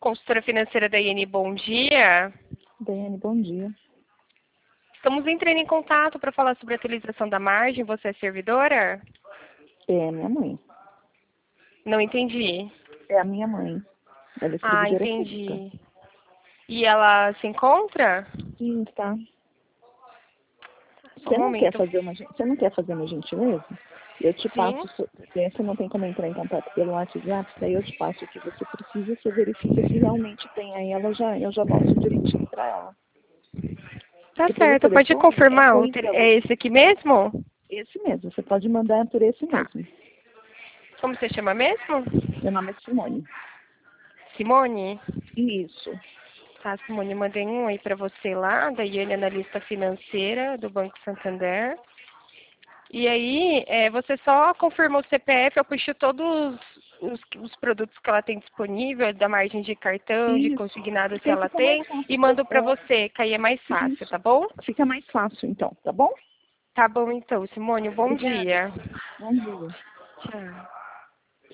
consultora financeira da IN, bom dia. Daiane, bom dia. Estamos entrando em contato para falar sobre a utilização da margem. Você é servidora? É a minha mãe. Não entendi. É a minha mãe. Ela é servidora pública. Entendi. E ela se encontra? Sim, tá. Um momento. Você não quer fazer uma gentileza? Eu te passo, Sim. você não tem como entrar em contato pelo WhatsApp, daí eu te passo o que você precisa, você verifica se realmente tem aí, eu já mostro direitinho para ela. Tá Porque pelo certo. Pode telefone é confirmar? ruim para É você. esse aqui mesmo? Esse mesmo, você pode mandar por esse Tá. mesmo. Como você chama mesmo? Meu nome é Simone. Simone? Isso. Tá, Simone, eu mandei um aí para você lá, da IN Analista Financeira, do Banco Santander. E aí, você só confirma o CPF, eu puxo todos os produtos que ela tem disponível, da margem de cartão, de Isso. consignado se Porque ela fica mais tem, fácil. e mando para você, que aí é mais fácil, Isso. tá bom? Fica mais fácil então, tá bom? Tá bom então, Simone, um bom Obrigada. dia. Bom dia. Tchau.